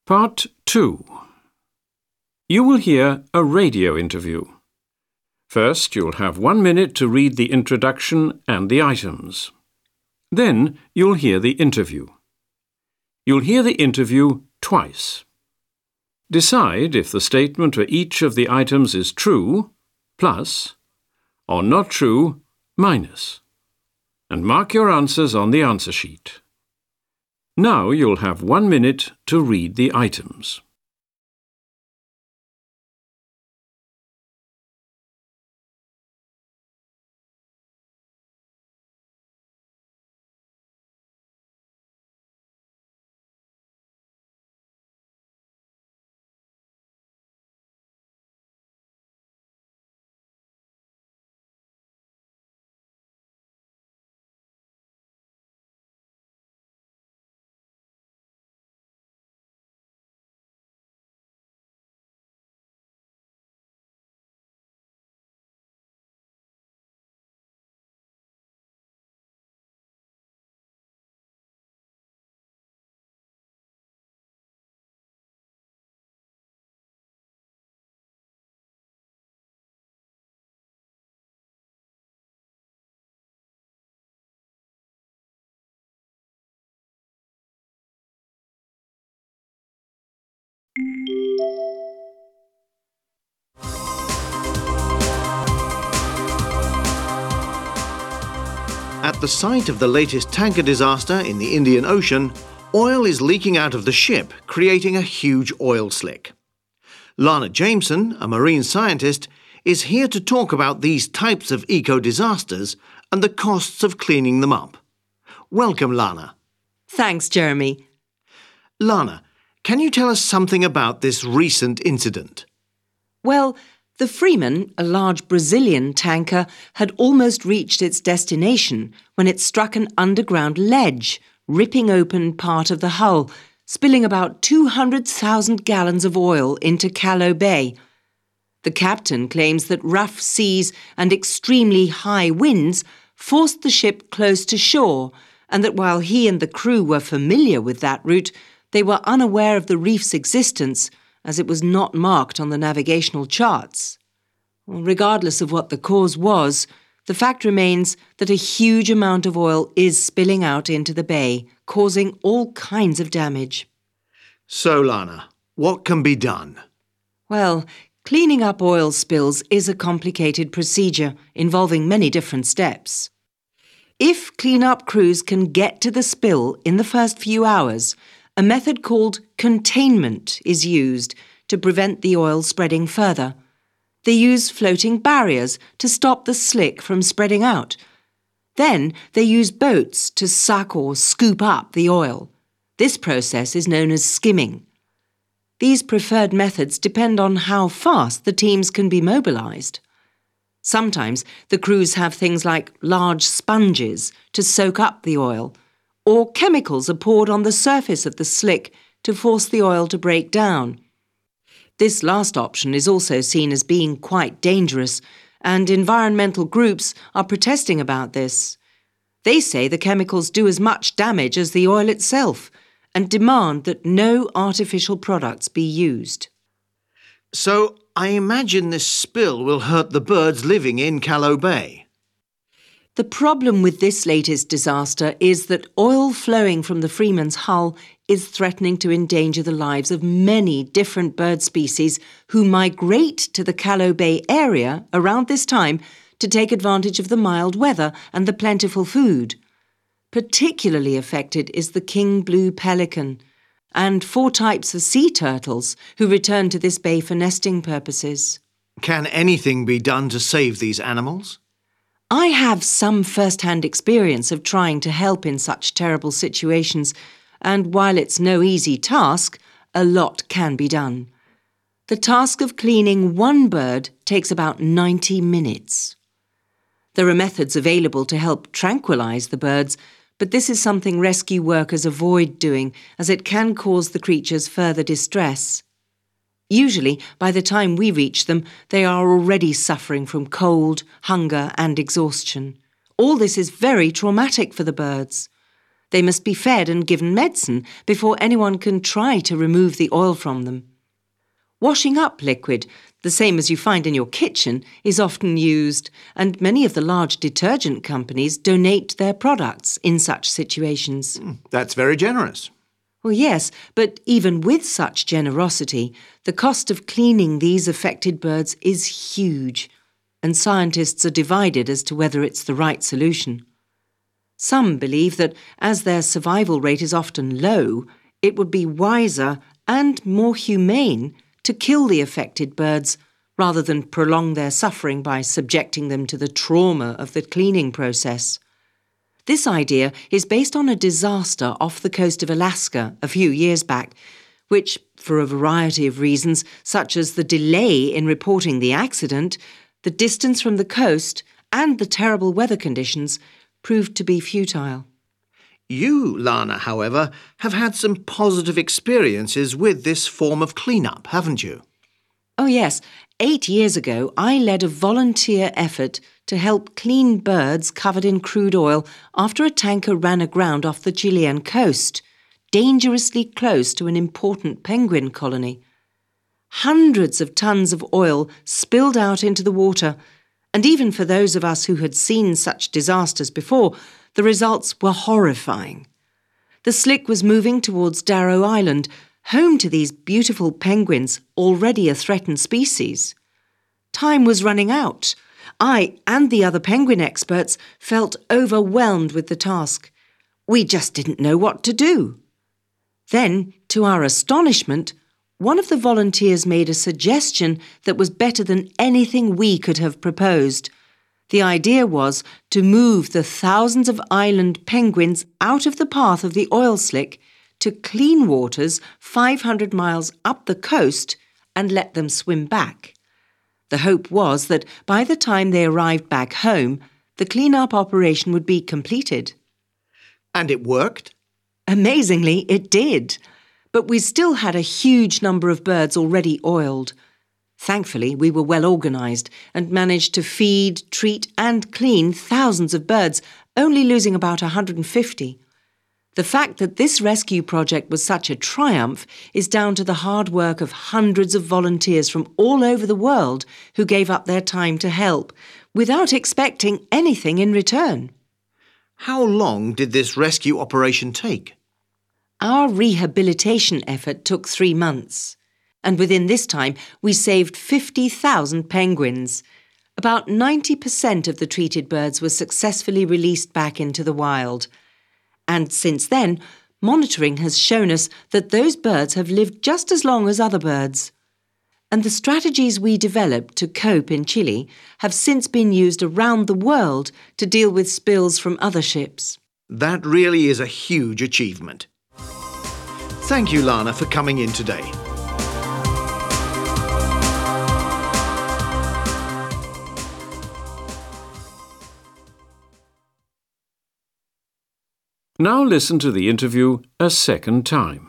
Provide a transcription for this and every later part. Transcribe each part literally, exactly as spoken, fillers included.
Part two. You will hear a radio interview. First, you'll have one minute to read the introduction and the items. Then, you'll hear the interview. You'll hear the interview twice. Decide if the statement for each of the items is true, plus, or not true, minus. And mark your answers on the answer sheet. Now you'll have one minute to read the items. At the site of the latest tanker disaster in the Indian Ocean, oil is leaking out of the ship, creating a huge oil slick. Lana Jameson, a marine scientist, is here to talk about these types of eco-disasters and the costs of cleaning them up. Welcome, Lana. Thanks, Jeremy. Lana, can you tell us something about this recent incident? Well, the Freeman, a large Brazilian tanker, had almost reached its destination when it struck an underground ledge, ripping open part of the hull, spilling about two hundred thousand gallons of oil into Callao Bay. The captain claims that rough seas and extremely high winds forced the ship close to shore, and that while he and the crew were familiar with that route, they were unaware of the reef's existence, as it was not marked on the navigational charts. Well, regardless of what the cause was, the fact remains that a huge amount of oil is spilling out into the bay, causing all kinds of damage. So, Lana, what can be done? Well, cleaning up oil spills is a complicated procedure involving many different steps. If clean-up crews can get to the spill in the first few hours, a method called containment is used to prevent the oil spreading further. They use floating barriers to stop the slick from spreading out. Then they use boats to suck or scoop up the oil. This process is known as skimming. These preferred methods depend on how fast the teams can be mobilized. Sometimes the crews have things like large sponges to soak up the oil, or chemicals are poured on the surface of the slick to force the oil to break down. This last option is also seen as being quite dangerous, and environmental groups are protesting about this. They say the chemicals do as much damage as the oil itself, and demand that no artificial products be used. So, I imagine this spill will hurt the birds living in Callao Bay. The problem with this latest disaster is that oil flowing from the Freeman's hull is threatening to endanger the lives of many different bird species who migrate to the Callao Bay area around this time to take advantage of the mild weather and the plentiful food. Particularly affected is the king blue pelican and four types of sea turtles who return to this bay for nesting purposes. Can anything be done to save these animals? I have some first-hand experience of trying to help in such terrible situations, and while it's no easy task, a lot can be done. The task of cleaning one bird takes about ninety minutes. There are methods available to help tranquilize the birds, but this is something rescue workers avoid doing, as it can cause the creatures further distress. Usually, by the time we reach them, they are already suffering from cold, hunger and exhaustion. All this is very traumatic for the birds. They must be fed and given medicine before anyone can try to remove the oil from them. Washing up liquid, the same as you find in your kitchen, is often used, and many of the large detergent companies donate their products in such situations. That's very generous. Well, yes, but even with such generosity, the cost of cleaning these affected birds is huge, and scientists are divided as to whether it's the right solution. Some believe that as their survival rate is often low, it would be wiser and more humane to kill the affected birds rather than prolong their suffering by subjecting them to the trauma of the cleaning process. This idea is based on a disaster off the coast of Alaska a few years back, which, for a variety of reasons, such as the delay in reporting the accident, the distance from the coast, and the terrible weather conditions, proved to be futile. You, Lana, however, have had some positive experiences with this form of clean-up, haven't you? Oh yes, eight years ago I led a volunteer effort to help clean birds covered in crude oil after a tanker ran aground off the Chilean coast, dangerously close to an important penguin colony. Hundreds of tons of oil spilled out into the water, and even for those of us who had seen such disasters before, the results were horrifying. The slick was moving towards Darrow Island, home to these beautiful penguins, already a threatened species. Time was running out. I and the other penguin experts felt overwhelmed with the task. We just didn't know what to do. Then, to our astonishment, one of the volunteers made a suggestion that was better than anything we could have proposed. The idea was to move the thousands of island penguins out of the path of the oil slick to clean waters five hundred miles up the coast and let them swim back. The hope was that by the time they arrived back home, the clean-up operation would be completed. And it worked? Amazingly, it did. But we still had a huge number of birds already oiled. Thankfully, we were well organised and managed to feed, treat and clean thousands of birds, only losing about one hundred fifty. The fact that this rescue project was such a triumph is down to the hard work of hundreds of volunteers from all over the world who gave up their time to help, without expecting anything in return. How long did this rescue operation take? Our rehabilitation effort took three months, and within this time we saved fifty thousand penguins. About ninety percent of the treated birds were successfully released back into the wild. And since then, monitoring has shown us that those birds have lived just as long as other birds. And the strategies we developed to cope in Chile have since been used around the world to deal with spills from other ships. That really is a huge achievement. Thank you, Lana, for coming in today. Now listen to the interview a second time.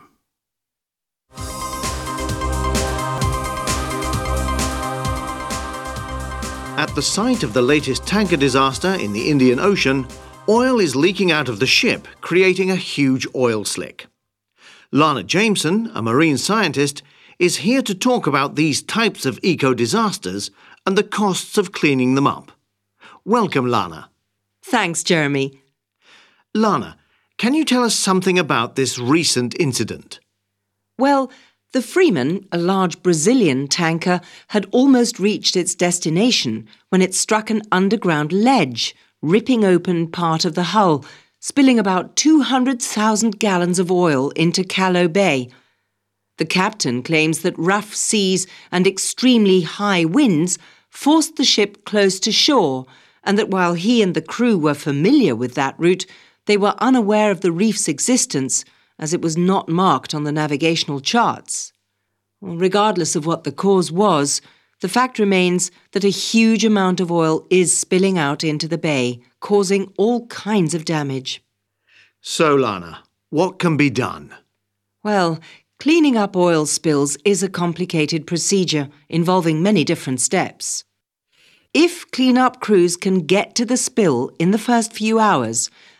At the site of the latest tanker disaster in the Indian Ocean, oil is leaking out of the ship, creating a huge oil slick. Lana Jameson, a marine scientist, is here to talk about these types of eco-disasters and the costs of cleaning them up. Welcome, Lana. Thanks, Jeremy. Lana, can you tell us something about this recent incident? Well, the Freeman, a large Brazilian tanker, had almost reached its destination when it struck an underground ledge, ripping open part of the hull, spilling about two hundred thousand gallons of oil into Callao Bay. The captain claims that rough seas and extremely high winds forced the ship close to shore, and that while he and the crew were familiar with that route, they were unaware of the reef's existence, as it was not marked on the navigational charts. Well, regardless of what the cause was, the fact remains that a huge amount of oil is spilling out into the bay, causing all kinds of damage. So, Lana, what can be done? Well, cleaning up oil spills is a complicated procedure involving many different steps. If clean-up crews can get to the spill in the first few hours,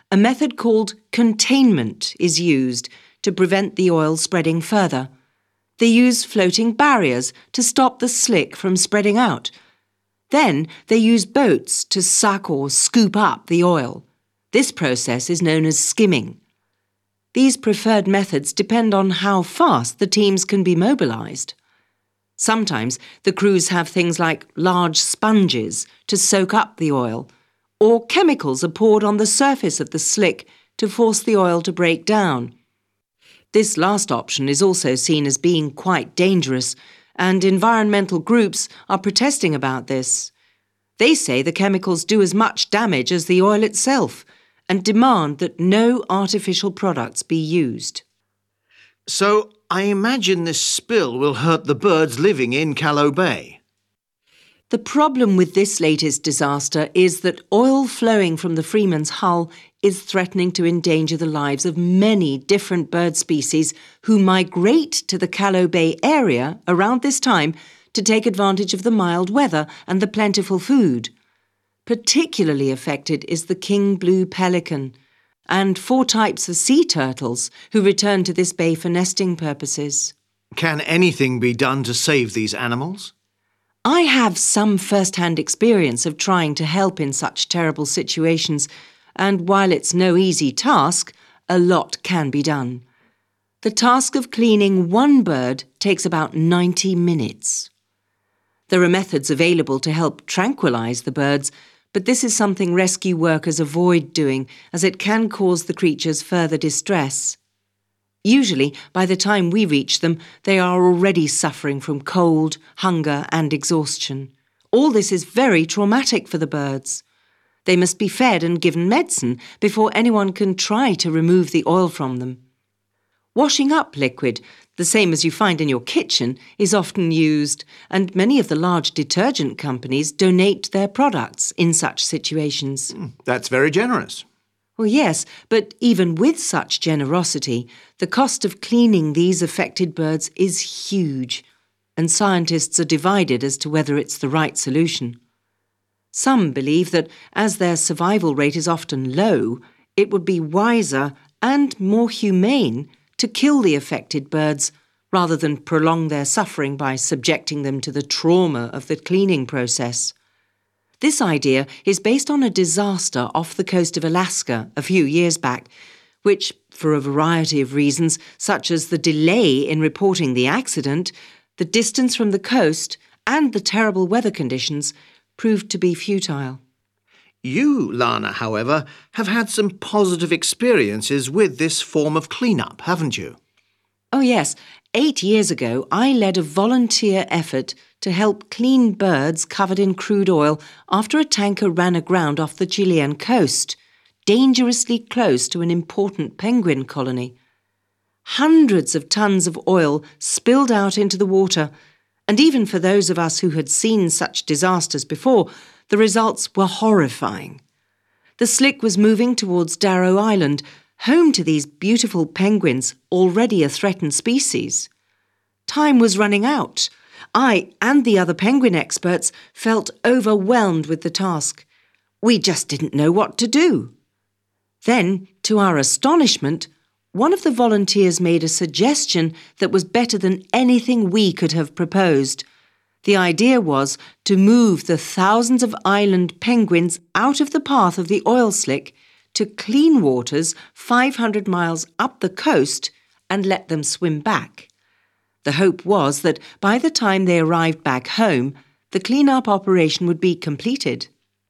a method called containment is used to prevent the oil spreading further. They use floating barriers to stop the slick from spreading out. Then they use boats to suck or scoop up the oil. This process is known as skimming. These preferred methods depend on how fast the teams can be mobilised. Sometimes the crews have things like large sponges to soak up the oil, or chemicals are poured on the surface of the slick to force the oil to break down. This last option is also seen as being quite dangerous, and environmental groups are protesting about this. They say the chemicals do as much damage as the oil itself and demand that no artificial products be used. So I imagine this spill will hurt the birds living in Callao Bay. The problem with this latest disaster is that oil flowing from the Freeman's hull is threatening to endanger the lives of many different bird species who migrate to the Callao Bay area around this time to take advantage of the mild weather and the plentiful food. Particularly affected is the king blue pelican and four types of sea turtles who return to this bay for nesting purposes. Can anything be done to save these animals? I have some first-hand experience of trying to help in such terrible situations, and while it's no easy task, a lot can be done. The task of cleaning one bird takes about ninety minutes. There are methods available to help tranquilise the birds, but this is something rescue workers avoid doing as it can cause the creatures further distress. Usually, by the time we reach them, they are already suffering from cold, hunger and exhaustion. All this is very traumatic for the birds. They must be fed and given medicine before anyone can try to remove the oil from them. Washing up liquid, the same as you find in your kitchen, is often used, and many of the large detergent companies donate their products in such situations. That's very generous. Well, yes, but even with such generosity, the cost of cleaning these affected birds is huge, and scientists are divided as to whether it's the right solution. Some believe that as their survival rate is often low, it would be wiser and more humane to kill the affected birds rather than prolong their suffering by subjecting them to the trauma of the cleaning process. This idea is based on a disaster off the coast of Alaska a few years back, which, for a variety of reasons, such as the delay in reporting the accident, the distance from the coast, and the terrible weather conditions, proved to be futile. You, Lana, however, have had some positive experiences with this form of clean-up, haven't you? Oh yes, eight years ago I led a volunteer effort to help clean birds covered in crude oil after a tanker ran aground off the Chilean coast, dangerously close to an important penguin colony. Hundreds of tons of oil spilled out into the water, and even for those of us who had seen such disasters before, the results were horrifying. The slick was moving towards Darrow Island, home to these beautiful penguins, already a threatened species. Time was running out. I and the other penguin experts felt overwhelmed with the task. We just didn't know what to do. Then, to our astonishment, one of the volunteers made a suggestion that was better than anything we could have proposed. The idea was to move the thousands of island penguins out of the path of the oil slick to clean waters five hundred miles up the coast and let them swim back. The hope was that by the time they arrived back home, the clean-up operation would be completed.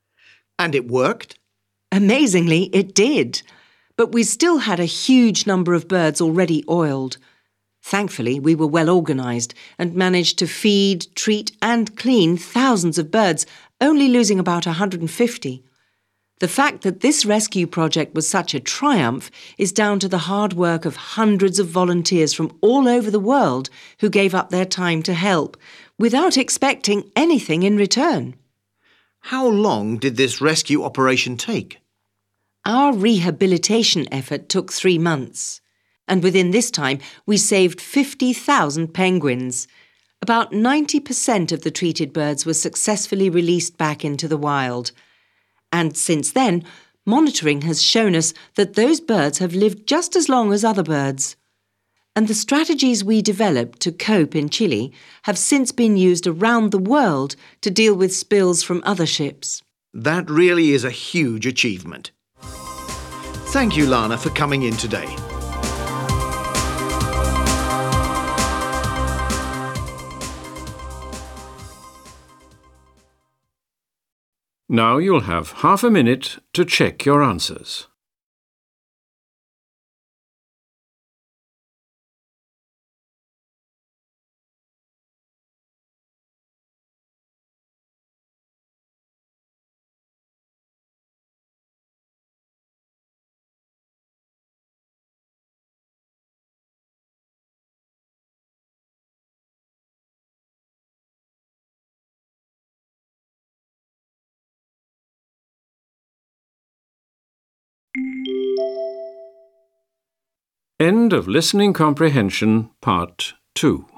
And it worked? Amazingly, it did. But we still had a huge number of birds already oiled. Thankfully, we were well organised and managed to feed, treat and clean thousands of birds, only losing about one hundred fifty. The fact that this rescue project was such a triumph is down to the hard work of hundreds of volunteers from all over the world who gave up their time to help, without expecting anything in return. How long did this rescue operation take? Our rehabilitation effort took three months, and within this time we saved fifty thousand penguins. About ninety percent of the treated birds were successfully released back into the wild. And since then, monitoring has shown us that those birds have lived just as long as other birds. And the strategies we developed to cope in Chile have since been used around the world to deal with spills from other ships. That really is a huge achievement. Thank you, Lana, for coming in today. Now you'll have half a minute to check your answers. End of Listening Comprehension, Part two.